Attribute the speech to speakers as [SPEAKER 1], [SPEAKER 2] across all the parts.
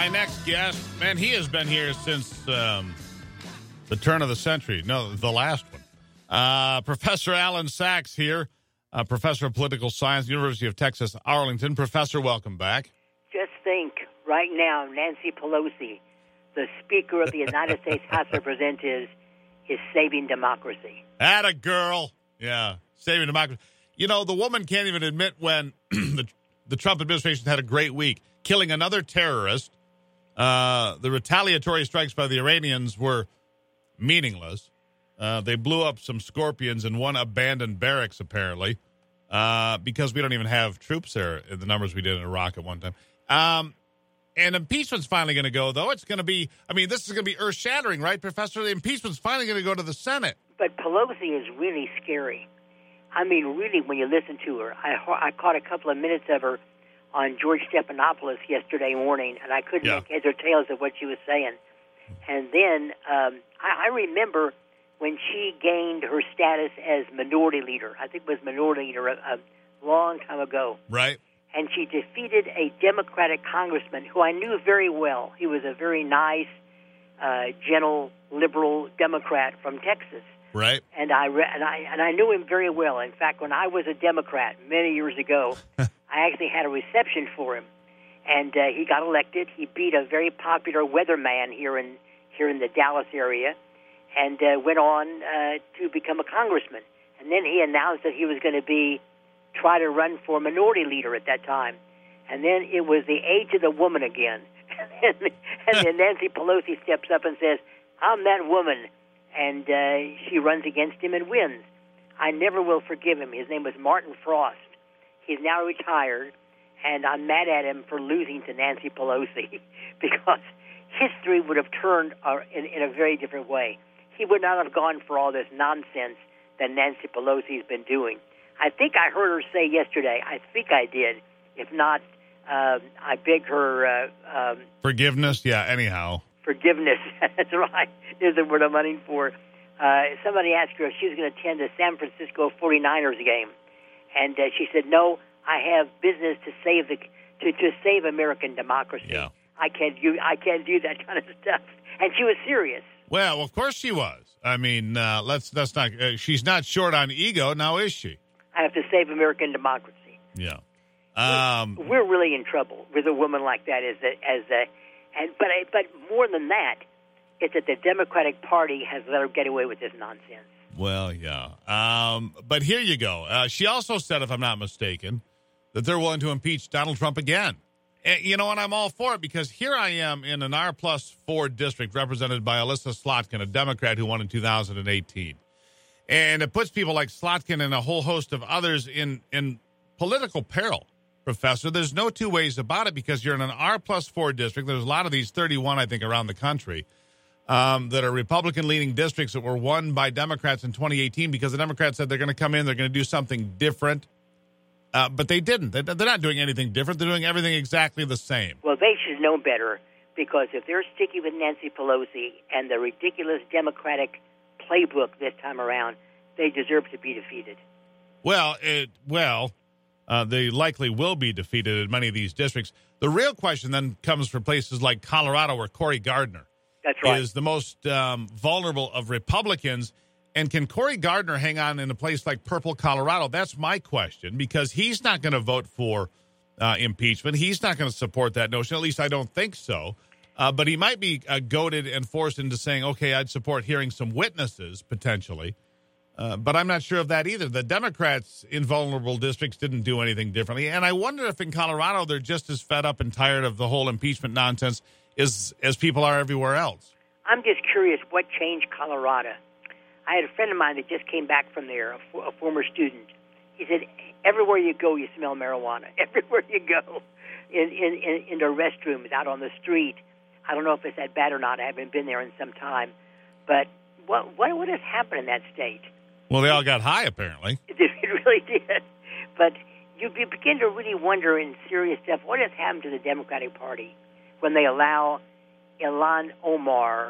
[SPEAKER 1] My next guest, man, he has been here since the turn of the century. No, the last one. Professor Alan Sachs here, professor of political science, University of Texas, Arlington. Professor, welcome back.
[SPEAKER 2] Just think, right now, Nancy Pelosi, the Speaker of the United States House of Representatives, is saving democracy.
[SPEAKER 1] Atta girl. Yeah, saving democracy. You know, the woman can't even admit when the Trump administration had a great week, killing another terrorist. The retaliatory strikes by the Iranians were meaningless. They blew up some Scorpions in one abandoned barracks, apparently, because we don't even have troops there in the numbers we did in Iraq at one time. And impeachment's finally going to go, though. It's going to be, I mean, this is going to be earth-shattering, right, Professor? The impeachment's finally going to go to the Senate.
[SPEAKER 2] But Pelosi is really scary. I mean, really, when you listen to her, I caught a couple of minutes of her on George Stephanopoulos yesterday morning, and I couldn't make heads or tails of what she was saying. And then I remember when she gained her status as minority leader. I think it was minority leader a long time ago.
[SPEAKER 1] Right.
[SPEAKER 2] And she defeated a Democratic congressman who I knew very well. He was a very nice, gentle, liberal Democrat from Texas.
[SPEAKER 1] Right.
[SPEAKER 2] And I knew him very well. In fact, when I was a Democrat many years ago, I actually had a reception for him, and he got elected. He beat a very popular weatherman here in the Dallas area, and went on to become a congressman. And then he announced that he was going to try to run for minority leader at that time. And then it was the age of the woman again. and then Nancy Pelosi steps up and says, "I'm that woman." And she runs against him and wins. I never will forgive him. His name was Martin Frost. He's now retired, and I'm mad at him for losing to Nancy Pelosi because history would have turned in a very different way. He would not have gone for all this nonsense that Nancy Pelosi's been doing. I think I heard her say yesterday, I think I did. If not, I beg her...
[SPEAKER 1] forgiveness? Yeah, anyhow.
[SPEAKER 2] Forgiveness. That's right. Is the word I'm hunting for. Somebody asked her if she was going to attend the San Francisco 49ers game. And she said, "No, I have business to save American democracy.
[SPEAKER 1] Yeah.
[SPEAKER 2] I can't do that kind of stuff." And she was serious.
[SPEAKER 1] Well, of course she was. I mean, let's not. She's not short on ego, now is she?
[SPEAKER 2] I have to save American democracy.
[SPEAKER 1] Yeah.
[SPEAKER 2] We're really in trouble with a woman like that. But more than that, it's that the Democratic Party has let her get away with this nonsense.
[SPEAKER 1] Well, yeah. But here you go. She also said, if I'm not mistaken, that they're willing to impeach Donald Trump again. And, and I'm all for it because here I am in an R+4 district represented by Alyssa Slotkin, a Democrat who won in 2018. And it puts people like Slotkin and a whole host of others in political peril, Professor. There's no two ways about it because you're in an R+4 district. There's a lot of these, 31, I think, around the country. That are Republican-leaning districts that were won by Democrats in 2018 because the Democrats said they're going to come in, they're going to do something different. But they didn't. They're not doing anything different. They're doing everything exactly the same.
[SPEAKER 2] Well, they should know better because if they're sticking with Nancy Pelosi and the ridiculous Democratic playbook this time around, they deserve to be defeated.
[SPEAKER 1] Well, they likely will be defeated in many of these districts. The real question then comes for places like Colorado where Cory Gardner
[SPEAKER 2] That's right.
[SPEAKER 1] is the most vulnerable of Republicans. And can Cory Gardner hang on in a place like Purple, Colorado? That's my question, because he's not going to vote for impeachment. He's not going to support that notion. At least I don't think so. But he might be goaded and forced into saying, okay, I'd support hearing some witnesses, potentially. But I'm not sure of that either. The Democrats in vulnerable districts didn't do anything differently. And I wonder if in Colorado they're just as fed up and tired of the whole impeachment nonsense as people are everywhere else.
[SPEAKER 2] I'm just curious what changed Colorado. I had a friend of mine that just came back from there, a former student. He said, everywhere you go, you smell marijuana. Everywhere you go, in the restrooms, out on the street. I don't know if it's that bad or not. I haven't been there in some time. But what has happened in that state?
[SPEAKER 1] Well, they all got high, apparently.
[SPEAKER 2] It really did. But you begin to really wonder in serious stuff, what has happened to the Democratic Party when they allow Ilhan Omar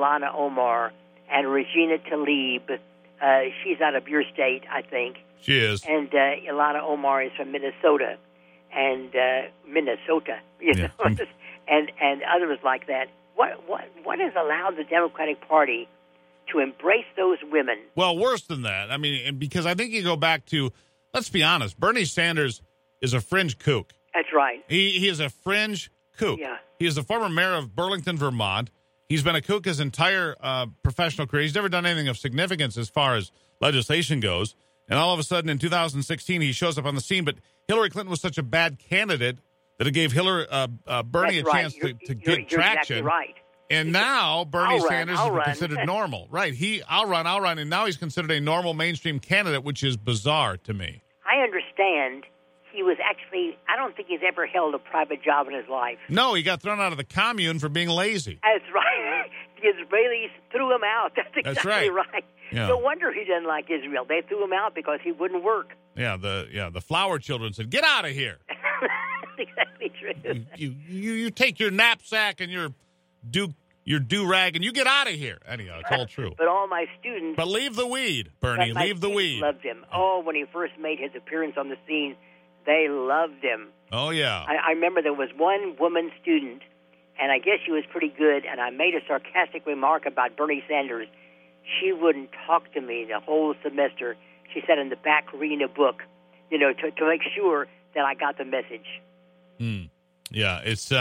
[SPEAKER 2] and Regina Tlaib. She's out of your state, I think.
[SPEAKER 1] She is.
[SPEAKER 2] And Ilhan Omar is from Minnesota. And Minnesota, you know. and others like that. What has allowed the Democratic Party to embrace those women?
[SPEAKER 1] Well, worse than that. I mean, because I think you go back to, let's be honest, Bernie Sanders is a fringe kook.
[SPEAKER 2] That's right.
[SPEAKER 1] He is a fringe kook.
[SPEAKER 2] Yeah.
[SPEAKER 1] He is the former mayor of Burlington, Vermont. He's been a kook his entire professional career. He's never done anything of significance as far as legislation goes. And all of a sudden, in 2016, he shows up on the scene. But Hillary Clinton was such a bad candidate that it gave Bernie
[SPEAKER 2] That's
[SPEAKER 1] a
[SPEAKER 2] right.
[SPEAKER 1] chance to get
[SPEAKER 2] you're
[SPEAKER 1] traction.
[SPEAKER 2] Exactly right.
[SPEAKER 1] And now Bernie Sanders
[SPEAKER 2] I'll
[SPEAKER 1] is
[SPEAKER 2] run.
[SPEAKER 1] considered normal. Right. I'll run. And now he's considered a normal mainstream candidate, which is bizarre to me.
[SPEAKER 2] I understand he was actually, I don't think he's ever held a private job in his life.
[SPEAKER 1] No, he got thrown out of the commune for being lazy.
[SPEAKER 2] That's right. The Israelis threw him out. That's exactly right.
[SPEAKER 1] Yeah.
[SPEAKER 2] No wonder he didn't like Israel. They threw him out because he wouldn't work.
[SPEAKER 1] Yeah, the flower children said, "Get out of here."
[SPEAKER 2] That's exactly true.
[SPEAKER 1] You take your knapsack and your do-rag and you get out of here. Anyhow, it's all true.
[SPEAKER 2] But all my students...
[SPEAKER 1] But leave the weed, Bernie.
[SPEAKER 2] my
[SPEAKER 1] Leave the
[SPEAKER 2] students
[SPEAKER 1] weed.
[SPEAKER 2] loved him. Oh, when he first made his appearance on the scene, they loved him.
[SPEAKER 1] Oh, yeah.
[SPEAKER 2] I remember there was one woman student, and I guess she was pretty good, and I made a sarcastic remark about Bernie Sanders. She wouldn't talk to me the whole semester. She sat in the back reading a book, to make sure that I got the message.
[SPEAKER 1] Yeah,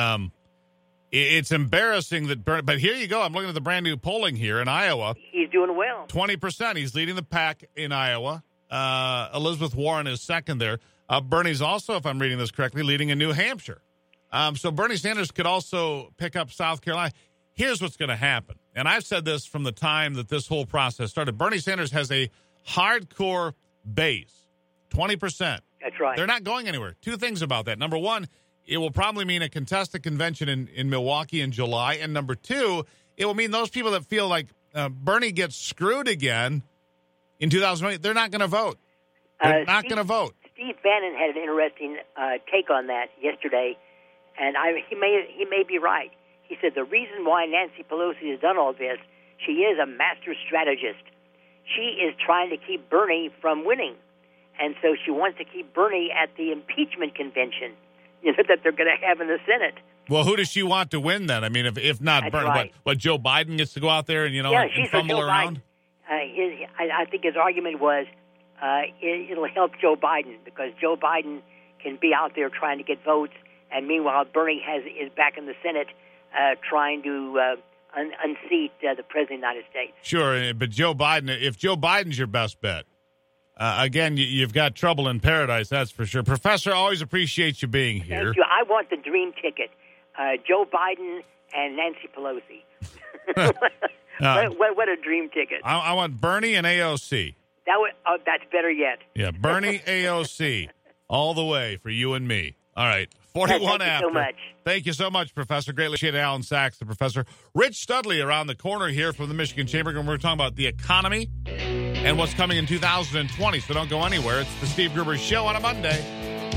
[SPEAKER 1] it's embarrassing that Bernie, but here you go. I'm looking at the brand new polling here in Iowa.
[SPEAKER 2] He's doing well.
[SPEAKER 1] 20%. He's leading the pack in Iowa. Elizabeth Warren is second there. Bernie's also, if I'm reading this correctly, leading in New Hampshire. So Bernie Sanders could also pick up South Carolina. Here's what's going to happen. And I've said this from the time that this whole process started. Bernie Sanders has a hardcore base, 20%.
[SPEAKER 2] That's right.
[SPEAKER 1] They're not going anywhere. Two things about that. Number one, it will probably mean a contested convention in Milwaukee in July. And number two, it will mean those people that feel like Bernie gets screwed again in 2020, they're not going to vote. They're not going to vote.
[SPEAKER 2] Steve Bannon had an interesting take on that yesterday, and he may be right. He said the reason why Nancy Pelosi has done all this, she is a master strategist. She is trying to keep Bernie from winning, and so she wants to keep Bernie at the impeachment convention, that they're going to have in the Senate.
[SPEAKER 1] Well, who does she want to win then? I mean, if not
[SPEAKER 2] That's
[SPEAKER 1] Bernie,
[SPEAKER 2] right.
[SPEAKER 1] what Joe Biden gets to go out there and
[SPEAKER 2] she's
[SPEAKER 1] fumble
[SPEAKER 2] Joe
[SPEAKER 1] around?
[SPEAKER 2] Biden. I think his argument was it'll help Joe Biden because Joe Biden can be out there trying to get votes, and meanwhile Bernie is back in the Senate trying to unseat the President of the United States.
[SPEAKER 1] Sure, but Joe Biden, if Joe Biden's your best bet, again, you've got trouble in paradise, that's for sure. Professor, always appreciate you being here.
[SPEAKER 2] Thank you. I want the dream ticket, Joe Biden and Nancy Pelosi. What a dream ticket.
[SPEAKER 1] I want Bernie and AOC.
[SPEAKER 2] That's better yet.
[SPEAKER 1] Yeah, Bernie, AOC, all the way for you and me. All right, 41
[SPEAKER 2] Thank
[SPEAKER 1] after.
[SPEAKER 2] you so much.
[SPEAKER 1] Thank you so much, Professor. Greatly appreciate Alan Sachs, the professor. Rich Studley around the corner here from the Michigan Chamber, and we're talking about the economy and what's coming in 2020, so don't go anywhere. It's the Steve Gruber Show on a Monday.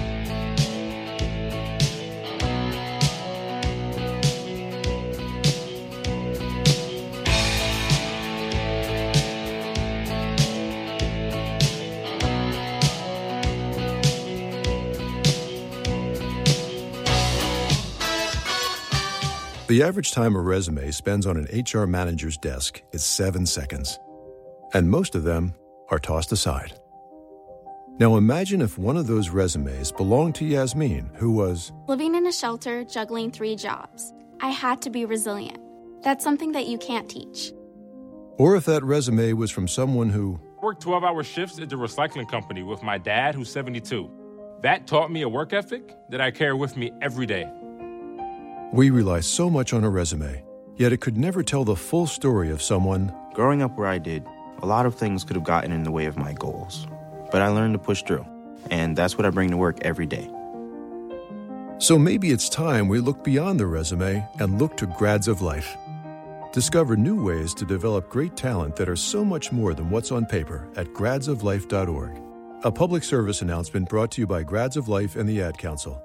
[SPEAKER 3] The average time a resume spends on an HR manager's desk is 7 seconds. And most of them are tossed aside. Now imagine if one of those resumes belonged to Yasmin, who was
[SPEAKER 4] living in a shelter, juggling 3 jobs. I had to be resilient. That's something that you can't teach.
[SPEAKER 3] Or if that resume was from someone who
[SPEAKER 5] worked 12-hour shifts at the recycling company with my dad, who's 72. That taught me a work ethic that I carry with me every day.
[SPEAKER 3] We rely so much on a resume, yet it could never tell the full story of someone.
[SPEAKER 6] Growing up where I did, a lot of things could have gotten in the way of my goals. But I learned to push through, and that's what I bring to work every day.
[SPEAKER 3] So maybe it's time we look beyond the resume and look to Grads of Life. Discover new ways to develop great talent that are so much more than what's on paper at gradsoflife.org. A public service announcement brought to you by Grads of Life and the Ad Council.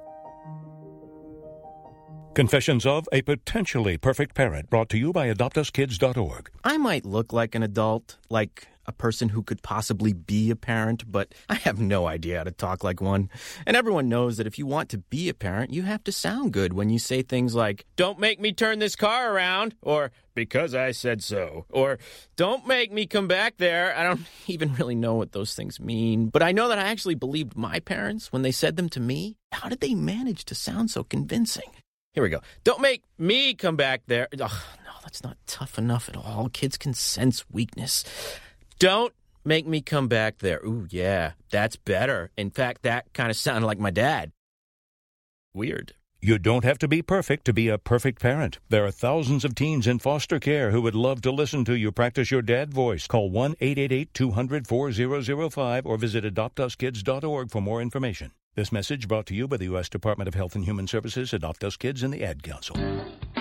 [SPEAKER 7] Confessions of a Potentially Perfect Parent, brought to you by AdoptUsKids.org.
[SPEAKER 8] I might look like an adult, like
[SPEAKER 6] a person who could possibly be a parent, but I have no idea how to talk like one. And everyone knows that if you want to be a parent, you have to sound good when you say things like, "Don't make me turn this car around," or "because I said so," or "don't make me come back there." I don't even really know what those things mean, but I know that I actually believed my parents when they said them to me. How did they manage to sound so convincing? Here we go. "Don't make me come back there." Ugh, no, that's not tough enough at all. Kids can sense weakness. "Don't make me come back there." Ooh, yeah, that's better. In fact, that kind of sounded like my dad. Weird.
[SPEAKER 7] You don't have to be perfect to be a perfect parent. There are thousands of teens in foster care who would love to listen to you practice your dad voice. Call 1-888-200-4005 or visit adoptuskids.org for more information. This message brought to you by the U.S. Department of Health and Human Services, Adopt Us Kids, and the Ad Council.